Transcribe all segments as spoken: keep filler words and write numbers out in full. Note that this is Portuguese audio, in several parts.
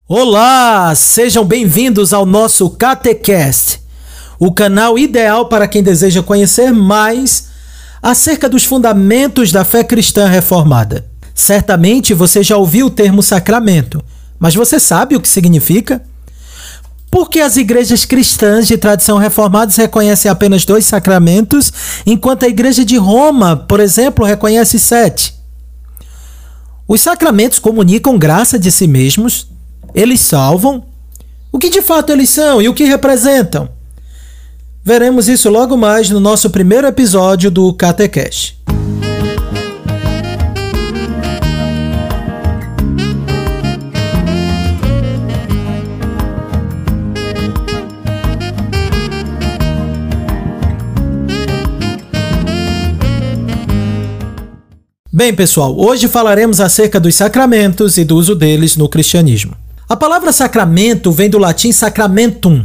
Olá, sejam bem-vindos ao nosso Catecast, o canal ideal para quem deseja conhecer mais acerca dos fundamentos da fé cristã reformada. Certamente você já ouviu o termo sacramento, mas você sabe o que significa? Por que as igrejas cristãs de tradição reformada reconhecem apenas dois sacramentos, enquanto a Igreja de Roma, por exemplo, reconhece sete? Os sacramentos comunicam graça de si mesmos. Eles salvam? O que de fato eles são e o que representam? Veremos isso logo mais no nosso primeiro episódio do Catecast. Bem, pessoal, hoje falaremos acerca dos sacramentos e do uso deles no cristianismo. A palavra sacramento vem do latim sacramentum.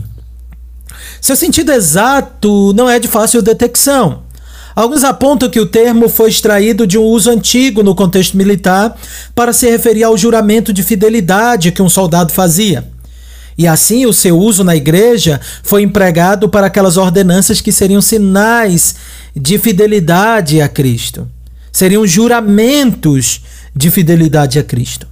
Seu sentido exato não é de fácil detecção. Alguns apontam que o termo foi extraído de um uso antigo no contexto militar para se referir ao juramento de fidelidade que um soldado fazia. E assim o seu uso na igreja foi empregado para aquelas ordenanças que seriam sinais de fidelidade a Cristo. Seriam juramentos de fidelidade a Cristo.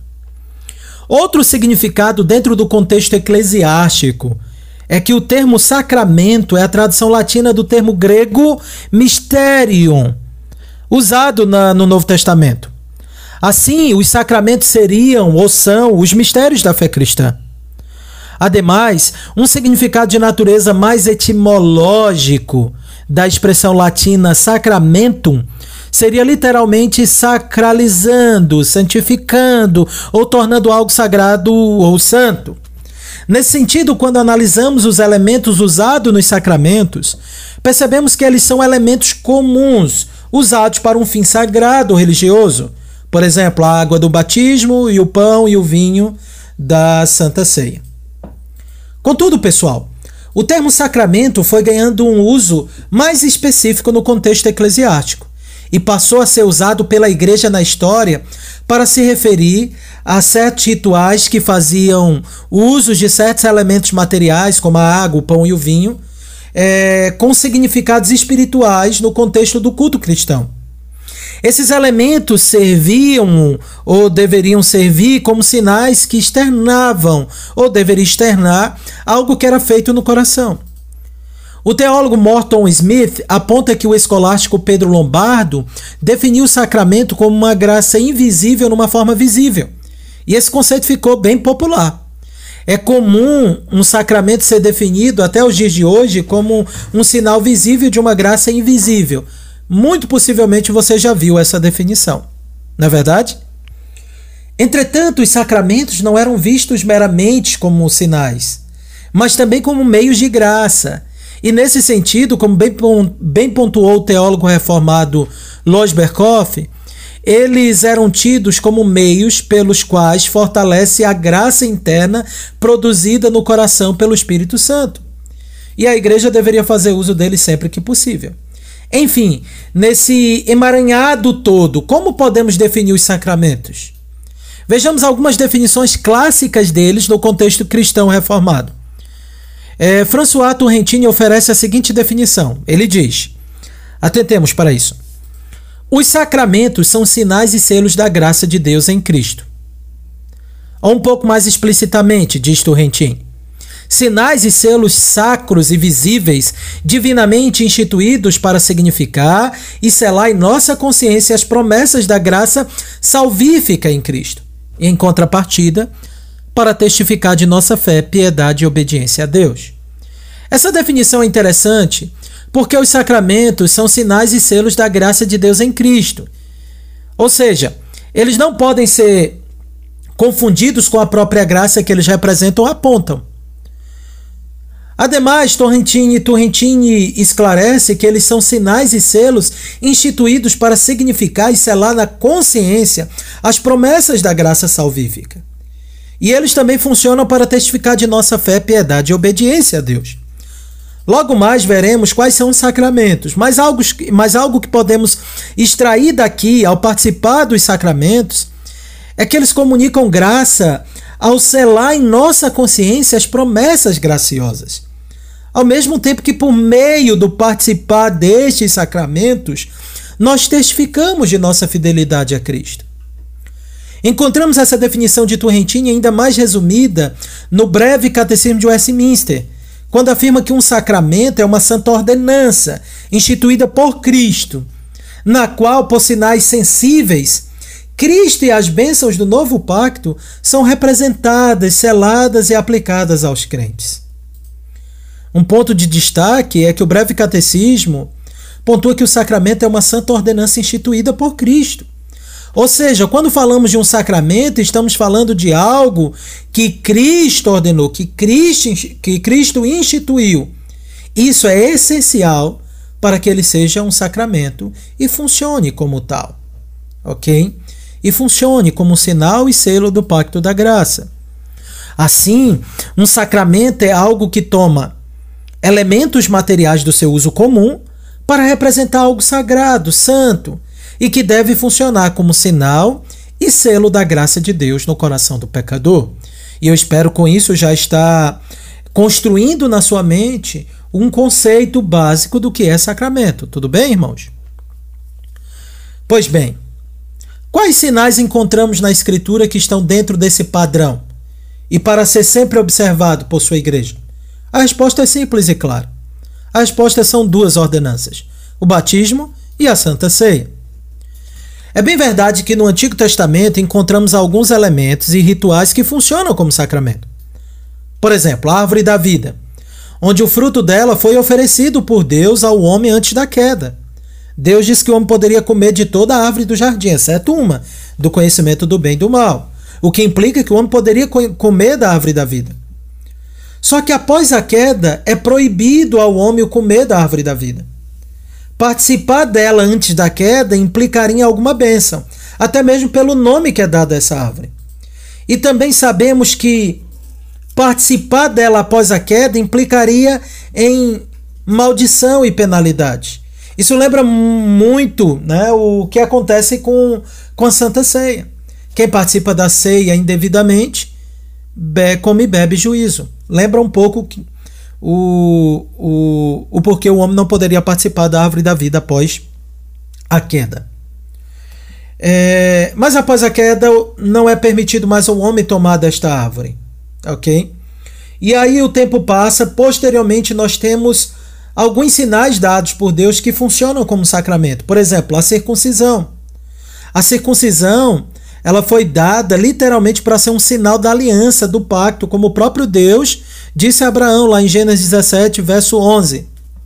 Outro significado dentro do contexto eclesiástico é que o termo sacramento é a tradução latina do termo grego mysterion, usado na, no Novo Testamento. Assim, os sacramentos seriam ou são os mistérios da fé cristã. Ademais, um significado de natureza mais etimológico da expressão latina sacramentum seria literalmente sacralizando, santificando ou tornando algo sagrado ou santo. Nesse sentido, quando analisamos os elementos usados nos sacramentos, percebemos que eles são elementos comuns, usados para um fim sagrado ou religioso. Por exemplo, a água do batismo e o pão e o vinho da Santa Ceia. Contudo, pessoal, o termo sacramento foi ganhando um uso mais específico no contexto eclesiástico e passou a ser usado pela igreja na história para se referir a certos rituais que faziam uso de certos elementos materiais, como a água, o pão e o vinho, é, com significados espirituais no contexto do culto cristão. Esses elementos serviam ou deveriam servir como sinais que externavam ou deveriam externar algo que era feito no coração. O teólogo Morton Smith aponta que o escolástico Pedro Lombardo definiu o sacramento como uma graça invisível numa forma visível. E esse conceito ficou bem popular. É comum um sacramento ser definido até os dias de hoje como um sinal visível de uma graça invisível. Muito possivelmente você já viu essa definição, não é verdade? Entretanto, os sacramentos não eram vistos meramente como sinais, mas também como meios de graça. E nesse sentido, como bem, bem pontuou o teólogo reformado Lois Berkhof, eles eram tidos como meios pelos quais fortalece a graça interna produzida no coração pelo Espírito Santo. E a igreja deveria fazer uso deles sempre que possível. Enfim, nesse emaranhado todo, como podemos definir os sacramentos? Vejamos algumas definições clássicas deles no contexto cristão reformado. É, François Turrentini oferece a seguinte definição. Ele diz, atentemos para isso: os sacramentos são sinais e selos da graça de Deus em Cristo. Ou um pouco mais explicitamente, diz Turrentini, sinais e selos sacros e visíveis, divinamente instituídos para significar e selar em nossa consciência as promessas da graça salvífica em Cristo. E, em contrapartida, para testificar de nossa fé, piedade e obediência a Deus. Essa definição é interessante porque os sacramentos são sinais e selos da graça de Deus em Cristo. Ou seja, eles não podem ser confundidos com a própria graça que eles representam ou apontam. Ademais, Turrentini, Turrentini esclarece que eles são sinais e selos instituídos para significar e selar na consciência as promessas da graça salvífica. E eles também funcionam para testificar de nossa fé, piedade e obediência a Deus. Logo mais veremos quais são os sacramentos, mas algo, mas algo que podemos extrair daqui ao participar dos sacramentos é que eles comunicam graça ao selar em nossa consciência as promessas graciosas. Ao mesmo tempo que, por meio do participar destes sacramentos, nós testificamos de nossa fidelidade a Cristo. Encontramos essa definição de Turrentini ainda mais resumida no breve Catecismo de Westminster, quando afirma que um sacramento é uma santa ordenança instituída por Cristo, na qual, por sinais sensíveis, Cristo e as bênçãos do novo pacto são representadas, seladas e aplicadas aos crentes. Um ponto de destaque é que o breve catecismo pontua que o sacramento é uma santa ordenança instituída por Cristo. Ou seja, quando falamos de um sacramento, estamos falando de algo que Cristo ordenou, que Cristo, que Cristo instituiu. Isso é essencial para que ele seja um sacramento e funcione como tal. Ok? E funcione como sinal e selo do pacto da graça. Assim, um sacramento é algo que toma elementos materiais do seu uso comum para representar algo sagrado, santo, e que deve funcionar como sinal e selo da graça de Deus no coração do pecador. E eu espero com isso já estar construindo na sua mente um conceito básico do que é sacramento. Tudo bem, irmãos? Pois bem, quais sinais encontramos na Escritura que estão dentro desse padrão e para ser sempre observado por sua igreja? A resposta é simples e clara. A resposta são duas ordenanças: o batismo e a Santa Ceia. É bem verdade que no Antigo Testamento encontramos alguns elementos e rituais que funcionam como sacramento. Por exemplo, a árvore da vida, onde o fruto dela foi oferecido por Deus ao homem antes da queda. Deus disse que o homem poderia comer de toda a árvore do jardim, exceto uma, do conhecimento do bem e do mal, o que implica que o homem poderia comer da árvore da vida. Só que após a queda, é proibido ao homem o comer da árvore da vida. Participar dela antes da queda implicaria em alguma bênção, até mesmo pelo nome que é dado a essa árvore. E também sabemos que participar dela após a queda implicaria em maldição e penalidade. Isso lembra muito, né, o que acontece com, com a Santa Ceia. Quem participa da ceia indevidamente be, come e bebe juízo. Lembra um pouco que O, o, o porquê o homem não poderia participar da árvore da vida após a queda. É, mas após a queda não é permitido mais ao homem tomar desta árvore. Ok? E aí o tempo passa, posteriormente nós temos alguns sinais dados por Deus que funcionam como sacramento. Por exemplo, a circuncisão. A circuncisão, ela foi dada literalmente para ser um sinal da aliança, do pacto, como o próprio Deus disse a Abraão, lá em Gênesis dezessete, verso onze.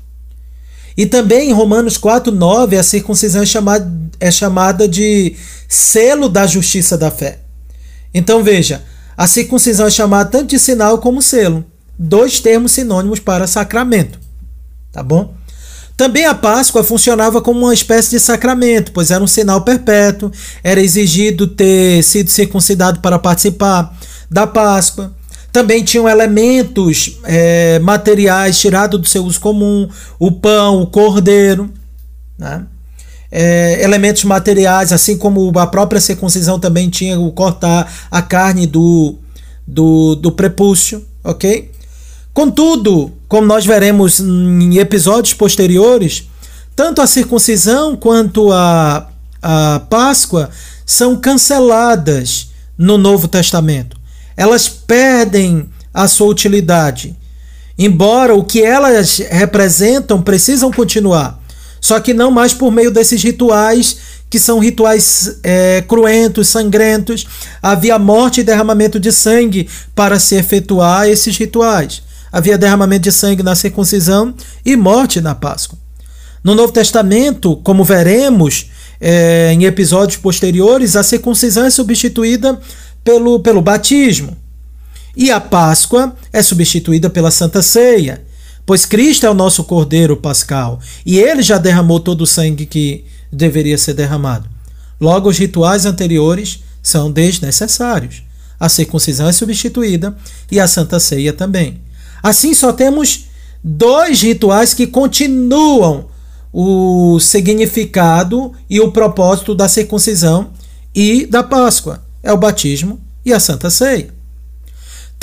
E também em Romanos quatro, nove, a circuncisão é chamada, é chamada de selo da justiça da fé. Então veja, a circuncisão é chamada tanto de sinal como selo. Dois termos sinônimos para sacramento. Tá bom? Também a Páscoa funcionava como uma espécie de sacramento, pois era um sinal perpétuo, era exigido ter sido circuncidado para participar da Páscoa. Também tinham elementos é, materiais tirados do seu uso comum, o pão, o cordeiro, né? É, elementos materiais, assim como a própria circuncisão também tinha o cortar a carne do, do, do prepúcio, ok? Contudo, como nós veremos em episódios posteriores, tanto a circuncisão quanto a, a Páscoa são canceladas no Novo Testamento. Elas perdem a sua utilidade, embora o que elas representam precisam continuar, só que não mais por meio desses rituais, que são rituais é, cruentos, sangrentos. Havia morte e derramamento de sangue para se efetuar esses rituais. Havia derramamento de sangue na circuncisão e morte na Páscoa. No Novo Testamento, como veremos é, em episódios posteriores, a circuncisão é substituída pelo, pelo batismo. E a Páscoa é substituída pela Santa Ceia, pois Cristo é o nosso Cordeiro Pascal e ele já derramou todo o sangue que deveria ser derramado. Logo, os rituais anteriores são desnecessários. A circuncisão é substituída e a Santa Ceia também. Assim, só temos dois rituais que continuam o significado e o propósito da circuncisão e da Páscoa. É o batismo e a Santa Ceia.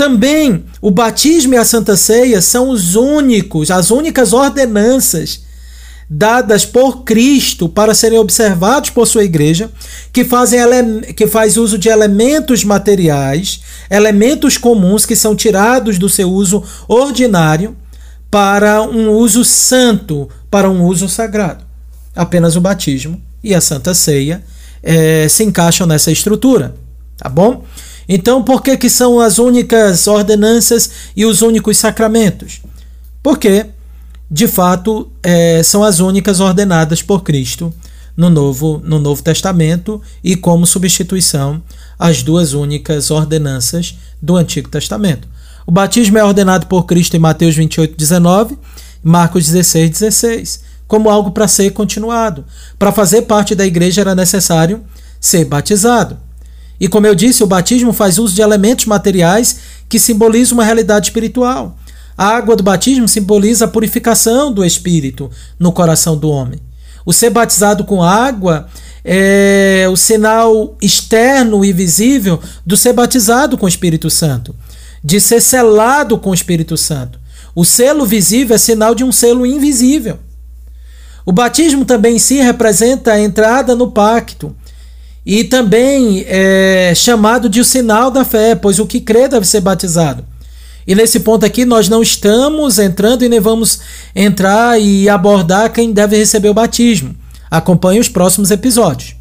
Também o batismo e a Santa Ceia são os únicos, as únicas ordenanças dadas por Cristo para serem observados por sua igreja, que, fazem ele... que faz uso de elementos materiais, elementos comuns que são tirados do seu uso ordinário para um uso santo, para um uso sagrado. Apenas o batismo e a Santa Ceia é, se encaixam nessa estrutura, tá bom? Então, por que que são as únicas ordenanças e os únicos sacramentos? Porque, de fato, é, são as únicas ordenadas por Cristo no Novo, no Novo Testamento e como substituição às duas únicas ordenanças do Antigo Testamento. O batismo é ordenado por Cristo em Mateus vinte e oito, dezenove, Marcos dezesseis, dezesseis, como algo para ser continuado. Para fazer parte da igreja era necessário ser batizado. E como eu disse, o batismo faz uso de elementos materiais que simbolizam uma realidade espiritual. A água do batismo simboliza a purificação do espírito no coração do homem. O ser batizado com água é o sinal externo e visível do ser batizado com o Espírito Santo, de ser selado com o Espírito Santo. O selo visível é sinal de um selo invisível. O batismo também em si representa a entrada no pacto e também é chamado de o sinal da fé, pois o que crê deve ser batizado. E nesse ponto aqui nós não estamos entrando e nem vamos entrar e abordar quem deve receber o batismo. Acompanhe os próximos episódios.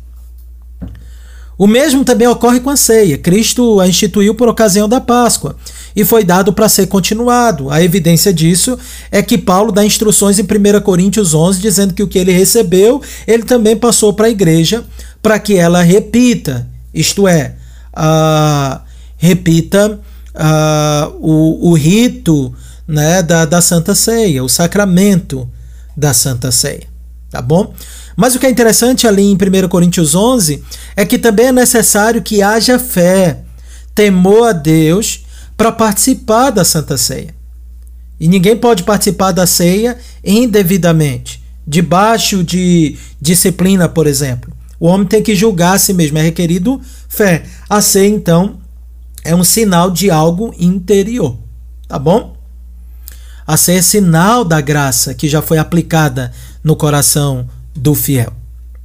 O mesmo também ocorre com a ceia. Cristo a instituiu por ocasião da Páscoa e foi dado para ser continuado. A evidência disso é que Paulo dá instruções em primeira Coríntios onze, dizendo que o que ele recebeu, ele também passou para a igreja para que ela repita, isto é, uh, repita uh, o, o rito, né, da, da Santa Ceia, o sacramento da Santa Ceia, tá bom? Mas o que é interessante ali em primeira Coríntios onze é que também é necessário que haja fé, temor a Deus para participar da Santa Ceia. E ninguém pode participar da ceia indevidamente, debaixo de disciplina, por exemplo. O homem tem que julgar a si mesmo, é requerido fé. A ceia, então, é um sinal de algo interior, tá bom? A ceia é sinal da graça que já foi aplicada no coração do fiel.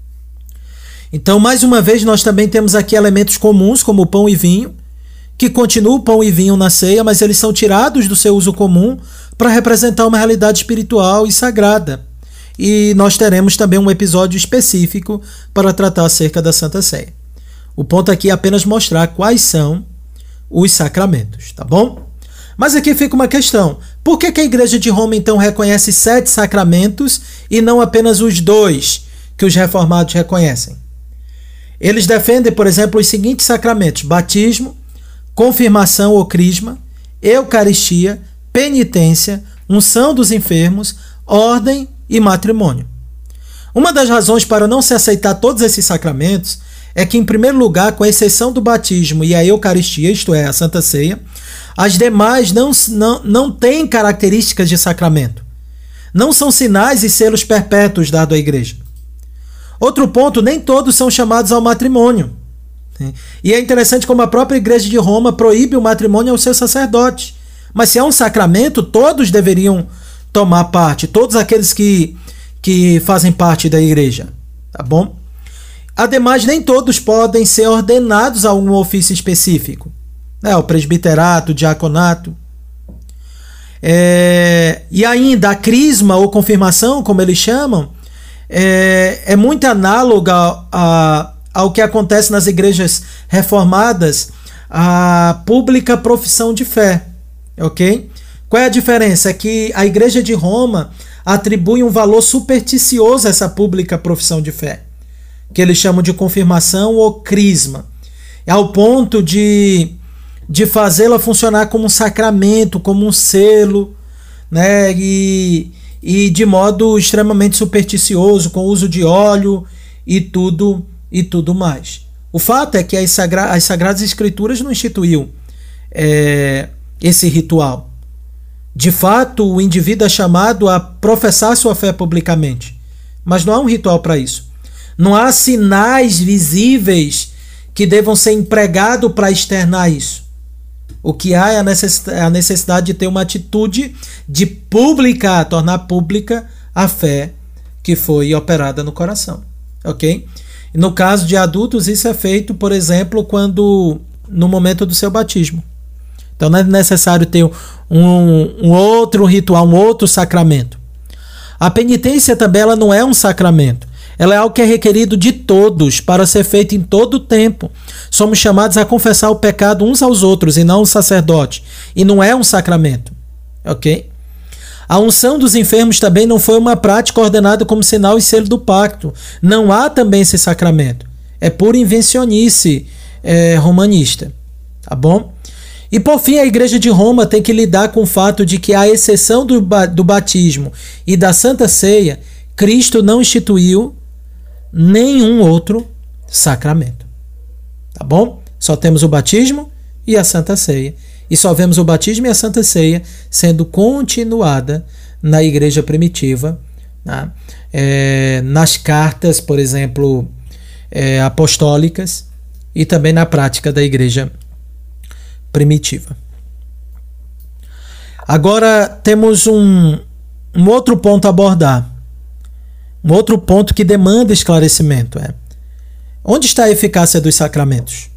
Então, mais uma vez, nós também temos aqui elementos comuns, como o pão e vinho, que continuam pão e vinho na ceia, mas eles são tirados do seu uso comum para representar uma realidade espiritual e sagrada. E nós teremos também um episódio específico para tratar acerca da Santa Ceia. O ponto aqui é apenas mostrar quais são os sacramentos, tá bom? Mas aqui fica uma questão. Por que que a Igreja de Roma, então, reconhece sete sacramentos e não apenas os dois que os reformados reconhecem? Eles defendem, por exemplo, os seguintes sacramentos: batismo, confirmação ou crisma, eucaristia, penitência, unção dos enfermos, ordem e matrimônio. Uma das razões para não se aceitar todos esses sacramentos é que, em primeiro lugar, com exceção do batismo e a eucaristia, isto é, a Santa Ceia, as demais não, não, não têm características de sacramento. Não são sinais e selos perpétuos dados à igreja. Outro ponto, nem todos são chamados ao matrimônio. E é interessante como a própria Igreja de Roma proíbe o matrimônio aos seus sacerdotes. Mas se é um sacramento, todos deveriam tomar parte, todos aqueles que, que fazem parte da igreja, tá bom? Ademais, nem todos podem ser ordenados a um ofício específico, né? O presbiterato, o diaconato. É, e ainda a crisma ou confirmação, como eles chamam, é, é muito análoga a, ao que acontece nas igrejas reformadas, a pública profissão de fé, ok? Qual é a diferença? É que a Igreja de Roma atribui um valor supersticioso a essa pública profissão de fé, que eles chamam de confirmação ou crisma, ao ponto de, de fazê-la funcionar como um sacramento, como um selo, né? e, e de modo extremamente supersticioso, com uso de óleo e tudo, e tudo mais. O fato é que as, sagra as Sagradas Escrituras não instituíam é, esse ritual. De fato, o indivíduo é chamado a professar sua fé publicamente, mas não há um ritual para isso. Não há sinais visíveis que devam ser empregados para externar isso. O que há é a necessidade, a necessidade de ter uma atitude de publicar, tornar pública a fé que foi operada no coração. Ok? No caso de adultos, isso é feito, por exemplo, quando no momento do seu batismo. Então não é necessário ter um, um outro ritual, um outro sacramento. A penitência também ela não é um sacramento. Ela é algo que é requerido de todos para ser feito em todo o tempo. Somos chamados a confessar o pecado uns aos outros e não o sacerdote. E não é um sacramento. Ok? A unção dos enfermos também não foi uma prática ordenada como sinal e selo do pacto. Não há também esse sacramento. É pura invencionice é, romanista. Tá bom? E por fim, a Igreja de Roma tem que lidar com o fato de que, à exceção do, do batismo e da Santa Ceia, Cristo não instituiu nenhum outro sacramento. Tá bom? Só temos o batismo e a Santa Ceia. E só vemos o batismo e a Santa Ceia sendo continuada na Igreja primitiva, né? é, nas cartas, por exemplo, é, apostólicas e também na prática da Igreja primitiva. Agora temos um, um outro ponto a abordar. Um outro ponto que demanda esclarecimento é: onde está a eficácia dos sacramentos?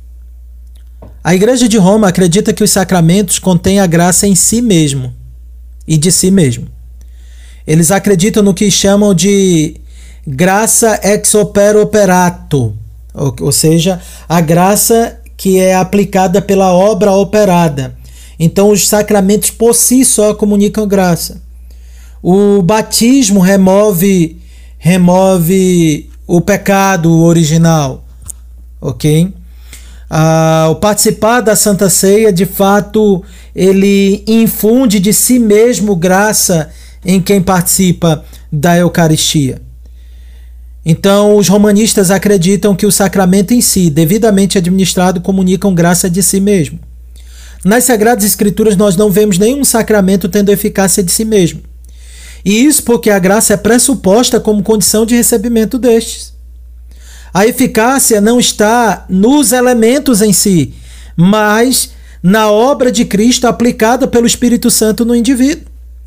A Igreja de Roma acredita que os sacramentos contêm a graça em si mesmo e de si mesmo. Eles acreditam no que chamam de graça ex opere operato, ou, ou seja, a graça que é aplicada pela obra operada. Então os sacramentos por si só comunicam graça. O batismo remove remove o pecado original, ok? Ah, o participar da Santa Ceia, de fato, ele infunde de si mesmo graça em quem participa da Eucaristia. Então, os romanistas acreditam que o sacramento em si, devidamente administrado, comunicam graça de si mesmo. Nas Sagradas Escrituras, nós não vemos nenhum sacramento tendo eficácia de si mesmo. E isso porque a graça é pressuposta como condição de recebimento destes. A eficácia não está nos elementos em si, mas na obra de Cristo aplicada pelo Espírito Santo no indivíduo.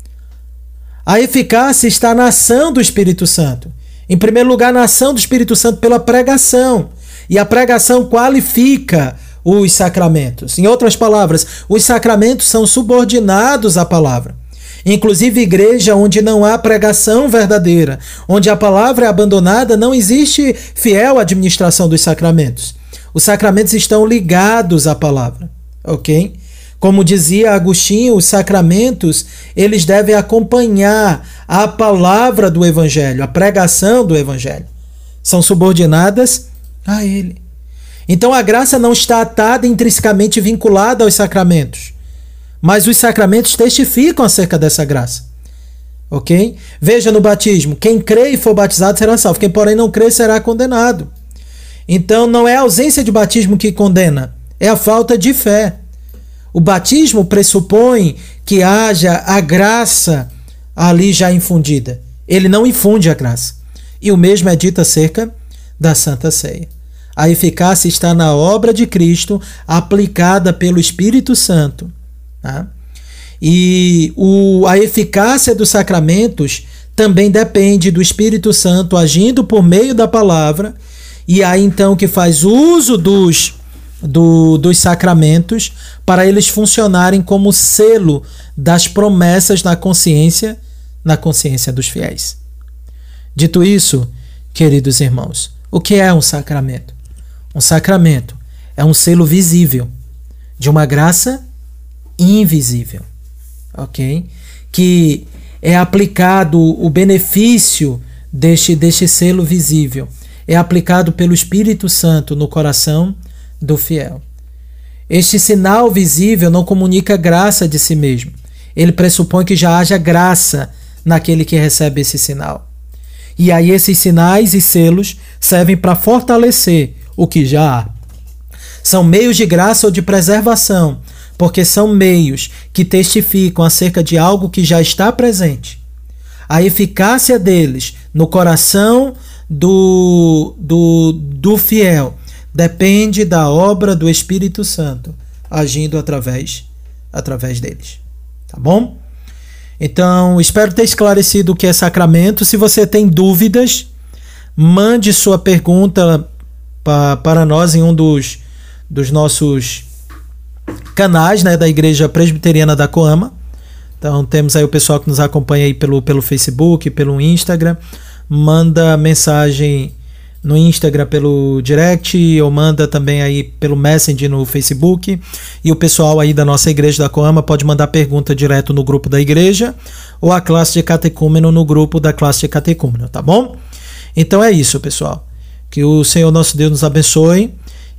A eficácia está na ação do Espírito Santo. Em primeiro lugar, na ação do Espírito Santo pela pregação. E a pregação qualifica os sacramentos. Em outras palavras, os sacramentos são subordinados à palavra. Inclusive, igreja onde não há pregação verdadeira, onde a palavra é abandonada, não existe fiel administração dos sacramentos. Os sacramentos estão ligados à palavra, ok? Como dizia Agostinho, os sacramentos, eles devem acompanhar a palavra do Evangelho, a pregação do Evangelho. São subordinadas a ele. Então a graça não está atada, intrinsecamente vinculada aos sacramentos. Mas os sacramentos testificam acerca dessa graça. Ok? Veja no batismo, quem crê e for batizado será salvo, quem porém não crê será condenado. Então não é a ausência de batismo que condena, é a falta de fé. O batismo pressupõe que haja a graça ali já infundida. Ele não infunde a graça. E o mesmo é dito acerca da Santa Ceia. A eficácia está na obra de Cristo aplicada pelo Espírito Santo. Tá? E o, a eficácia dos sacramentos também depende do Espírito Santo agindo por meio da palavra, e aí então que faz uso dos, do, dos sacramentos para eles funcionarem como selo das promessas na consciência, na consciência dos fiéis. Dito isso, queridos irmãos, o que é um sacramento? Um sacramento é um selo visível de uma graça invisível, ok? Que é aplicado o benefício deste, deste selo visível, é aplicado pelo Espírito Santo no coração do fiel. Este sinal visível não comunica graça de si mesmo. Ele pressupõe que já haja graça naquele que recebe esse sinal. E aí esses sinais e selos servem para fortalecer o que já há. São meios de graça ou de preservação, porque são meios que testificam acerca de algo que já está presente. A eficácia deles no coração do, do, do fiel depende da obra do Espírito Santo agindo através, através deles. Tá bom? Então, espero ter esclarecido o que é sacramento. Se você tem dúvidas, mande sua pergunta pa, para nós em um dos, dos nossos canais, né, da Igreja Presbiteriana da Coama. Então, temos aí o pessoal que nos acompanha aí pelo, pelo Facebook, pelo Instagram. Manda mensagem no Instagram pelo direct, ou manda também aí pelo Messenger no Facebook. E o pessoal aí da nossa igreja da Coama pode mandar pergunta direto no grupo da igreja, ou a classe de catecúmeno no grupo da classe de catecúmeno, tá bom? Então é isso, pessoal. Que o Senhor nosso Deus nos abençoe.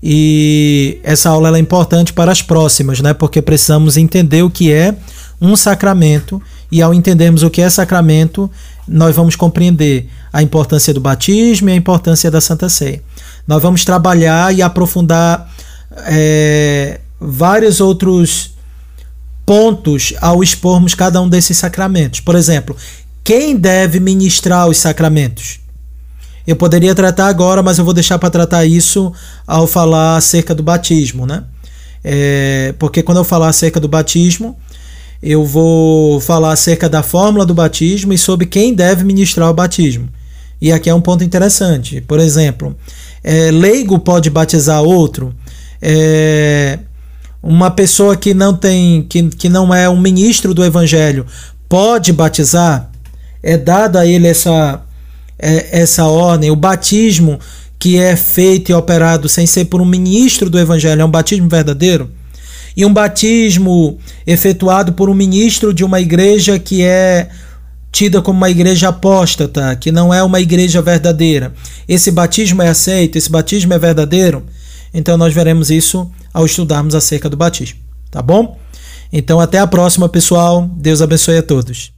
E essa aula ela é importante para as próximas, né? Porque precisamos entender o que é um sacramento, e ao entendermos o que é sacramento, nós vamos compreender a importância do batismo e a importância da Santa Ceia. Nós vamos trabalhar e aprofundar é, vários outros pontos ao expormos cada um desses sacramentos. Por exemplo, quem deve ministrar os sacramentos? Eu poderia tratar agora, mas eu vou deixar para tratar isso ao falar acerca do batismo, né? É, porque quando eu falar acerca do batismo, eu vou falar acerca da fórmula do batismo e sobre quem deve ministrar o batismo. E aqui é um ponto interessante. Por exemplo, é, leigo pode batizar outro? É, uma pessoa que não tem, que, que não é um ministro do Evangelho pode batizar? É dada a ele essa, é, essa ordem? O batismo que é feito e operado sem ser por um ministro do Evangelho é um batismo verdadeiro? E um batismo efetuado por um ministro de uma igreja que é tida como uma igreja apóstata, que não é uma igreja verdadeira, esse batismo é aceito? Esse batismo é verdadeiro? Então nós veremos isso ao estudarmos acerca do batismo, tá bom? Então até a próxima, pessoal. Deus abençoe a todos.